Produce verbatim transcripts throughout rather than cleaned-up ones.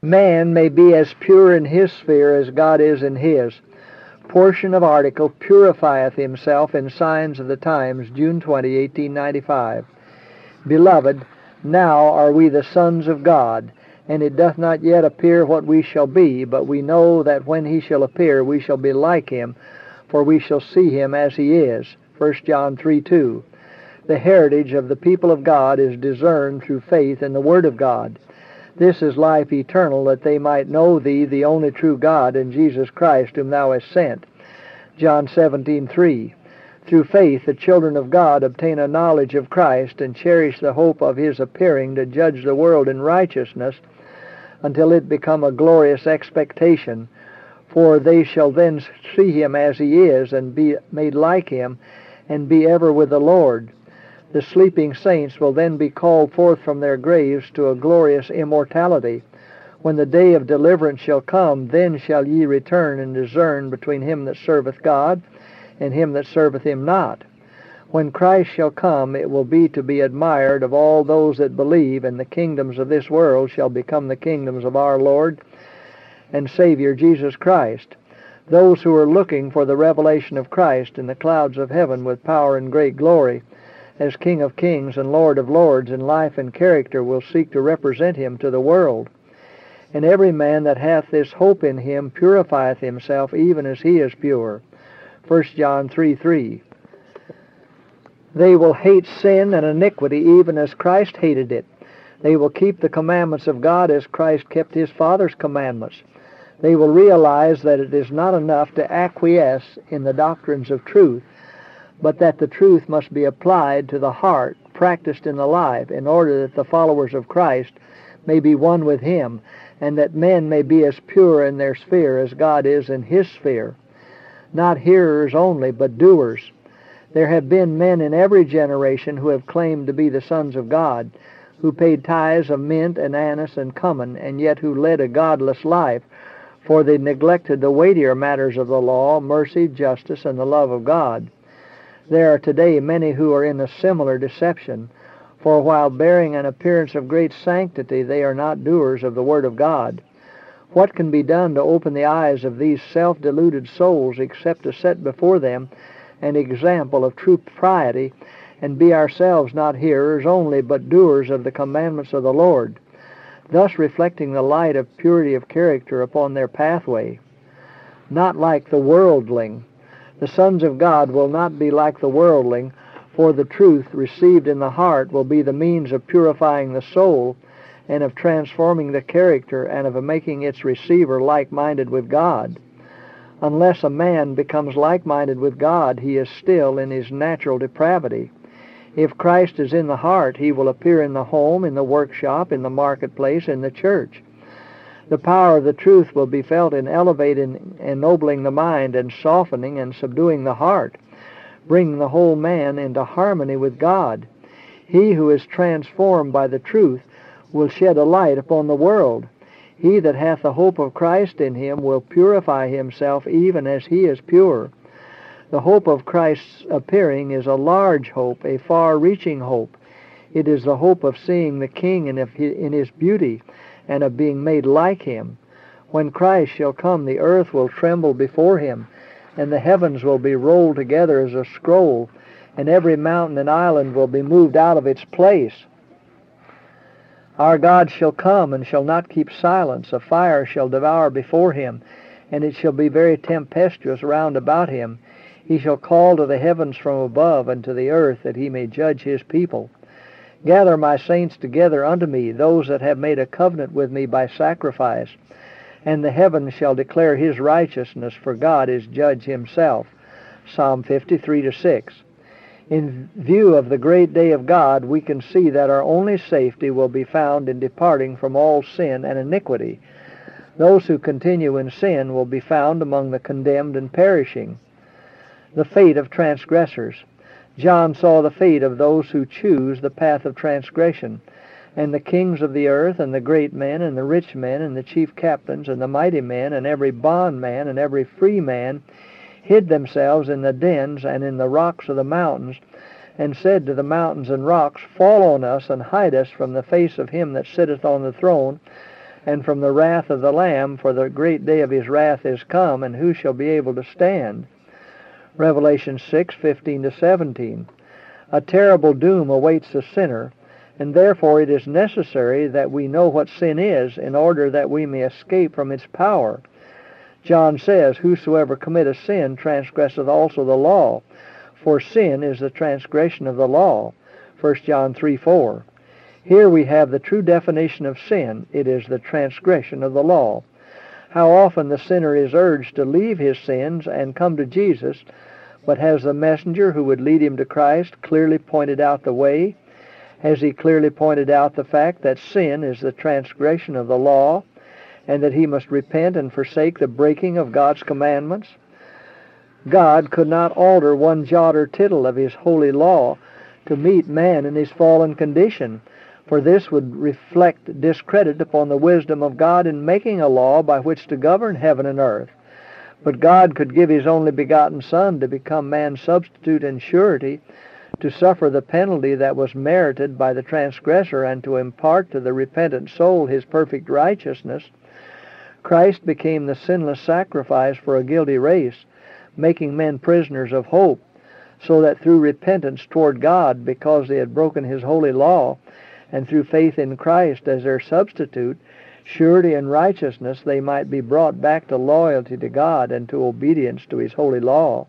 Man may be as pure in his sphere as God is in his. Portion of article, purifieth himself in signs of the times, June twentieth, eighteen ninety-five. Beloved, now are we the sons of God, and it doth not yet appear what we shall be, but we know that when he shall appear we shall be like him, for we shall see him as he is. First John three two. The heritage of the people of God is discerned through faith in the Word of God. This is life eternal, that they might know thee, the only true God, and Jesus Christ, whom thou hast sent. John seventeen three. Through faith the children of God obtain a knowledge of Christ, and cherish the hope of his appearing to judge the world in righteousness, until it become a glorious expectation. For they shall then see him as he is, and be made like him, and be ever with the Lord. The sleeping saints will then be called forth from their graves to a glorious immortality. When the day of deliverance shall come, then shall ye return and discern between him that serveth God and him that serveth him not. When Christ shall come, it will be to be admired of all those that believe, and the kingdoms of this world shall become the kingdoms of our Lord and Savior Jesus Christ. Those who are looking for the revelation of Christ in the clouds of heaven with power and great glory, as King of kings and Lord of lords in life and character, will seek to represent him to the world. And every man that hath this hope in him purifieth himself even as he is pure. First John three three. They will hate sin and iniquity even as Christ hated it. They will keep the commandments of God as Christ kept his Father's commandments. They will realize that it is not enough to acquiesce in the doctrines of truth, but that the truth must be applied to the heart, practiced in the life, in order that the followers of Christ may be one with him, and that men may be as pure in their sphere as God is in his sphere. Not hearers only, but doers. There have been men in every generation who have claimed to be the sons of God, who paid tithes of mint and anise and cumin, and yet who led a godless life, for they neglected the weightier matters of the law, mercy, justice, and the love of God. There are today many who are in a similar deception, for while bearing an appearance of great sanctity, they are not doers of the Word of God. What can be done to open the eyes of these self-deluded souls except to set before them an example of true piety, and be ourselves not hearers only, but doers of the commandments of the Lord, thus reflecting the light of purity of character upon their pathway? Not like the worldling. The sons of God will not be like the worldling, for the truth received in the heart will be the means of purifying the soul, and of transforming the character, and of making its receiver like-minded with God. Unless a man becomes like-minded with God, he is still in his natural depravity. If Christ is in the heart, he will appear in the home, in the workshop, in the marketplace, in the church. The power of the truth will be felt in elevating, ennobling the mind, and softening and subduing the heart, bringing the whole man into harmony with God. He who is transformed by the truth will shed a light upon the world. He that hath the hope of Christ in him will purify himself even as he is pure. The hope of Christ's appearing is a large hope, a far-reaching hope. It is the hope of seeing the King in his beauty, and of being made like him. When Christ shall come, the earth will tremble before him, and the heavens will be rolled together as a scroll, and every mountain and island will be moved out of its place. Our God shall come, and shall not keep silence. A fire shall devour before him, and it shall be very tempestuous round about him. He shall call to the heavens from above, and to the earth, that he may judge his people. Gather my saints together unto me, those that have made a covenant with me by sacrifice. And the heavens shall declare his righteousness, for God is judge himself. Psalm fifty-three to six. In view of the great day of God, we can see that our only safety will be found in departing from all sin and iniquity. Those who continue in sin will be found among the condemned and perishing. The fate of transgressors. John saw the fate of those who choose the path of transgression. And the kings of the earth, and the great men, and the rich men, and the chief captains, and the mighty men, and every bondman, and every free man, hid themselves in the dens and in the rocks of the mountains, and said to the mountains and rocks, Fall on us, and hide us from the face of him that sitteth on the throne, and from the wrath of the Lamb, for the great day of his wrath is come, and who shall be able to stand? Revelation six, fifteen to seventeen. A terrible doom awaits the sinner, and therefore it is necessary that we know what sin is in order that we may escape from its power. John says, Whosoever committeth sin transgresseth also the law, for sin is the transgression of the law. First John three, four. Here we have the true definition of sin. It is the transgression of the law. How often the sinner is urged to leave his sins and come to Jesus, but has the messenger who would lead him to Christ clearly pointed out the way? Has he clearly pointed out the fact that sin is the transgression of the law, and that he must repent and forsake the breaking of God's commandments? God could not alter one jot or tittle of his holy law to meet man in his fallen condition, for this would reflect discredit upon the wisdom of God in making a law by which to govern heaven and earth. But God could give his only begotten Son to become man's substitute and surety, to suffer the penalty that was merited by the transgressor, and to impart to the repentant soul his perfect righteousness. Christ became the sinless sacrifice for a guilty race, making men prisoners of hope, so that through repentance toward God, because they had broken his holy law, and through faith in Christ as their substitute, surety and righteousness, they might be brought back to loyalty to God and to obedience to his holy law.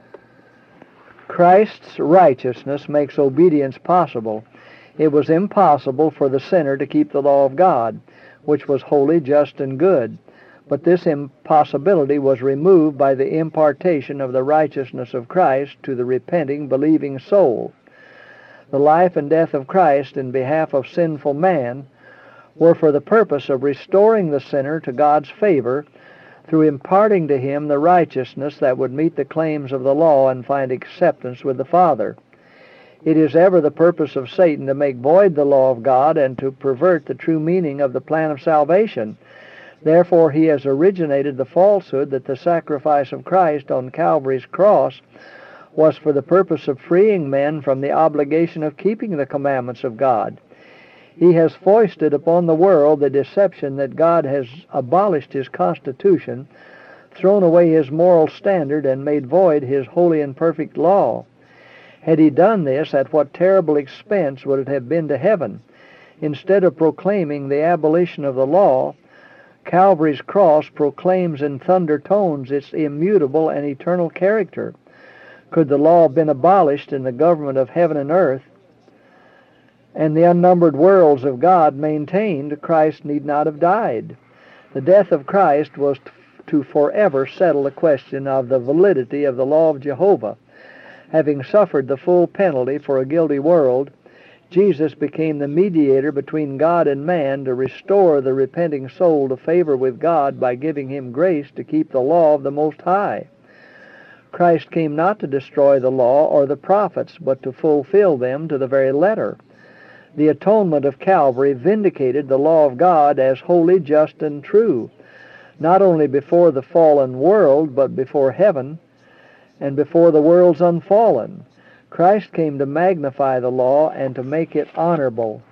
Christ's righteousness makes obedience possible. It was impossible for the sinner to keep the law of God, which was holy, just, and good. But this impossibility was removed by the impartation of the righteousness of Christ to the repenting, believing soul. The life and death of Christ in behalf of sinful man were for the purpose of restoring the sinner to God's favor through imparting to him the righteousness that would meet the claims of the law and find acceptance with the Father. It is ever the purpose of Satan to make void the law of God and to pervert the true meaning of the plan of salvation. Therefore he has originated the falsehood that the sacrifice of Christ on Calvary's cross was for the purpose of freeing men from the obligation of keeping the commandments of God. He has foisted upon the world the deception that God has abolished his constitution, thrown away his moral standard, and made void his holy and perfect law. Had he done this, at what terrible expense would it have been to heaven? Instead of proclaiming the abolition of the law, Calvary's cross proclaims in thunder tones its immutable and eternal character. Could the law have been abolished in the government of heaven and earth, and the unnumbered worlds of God maintained, Christ need not have died. The death of Christ was to forever settle the question of the validity of the law of Jehovah. Having suffered the full penalty for a guilty world, Jesus became the mediator between God and man to restore the repenting soul to favor with God by giving him grace to keep the law of the Most High. Christ came not to destroy the law or the prophets, but to fulfill them to the very letter. The atonement of Calvary vindicated the law of God as holy, just, and true, not only before the fallen world, but before heaven and before the world's unfallen. Christ came to magnify the law and to make it honorable.